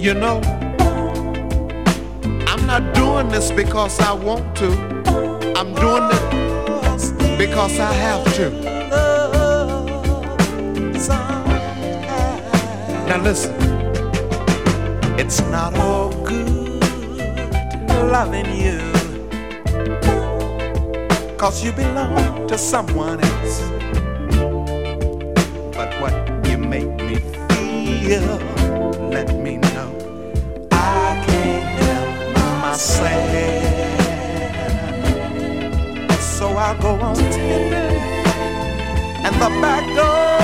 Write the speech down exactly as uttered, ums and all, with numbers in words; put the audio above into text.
You know, I'm not doing this because I want to. I'm doing it because I have to. Now listen, it's not all good loving you, 'cause you belong to someone else. But what you make me feel, let me know. I can't help myself, so I'll go on tending, and the back door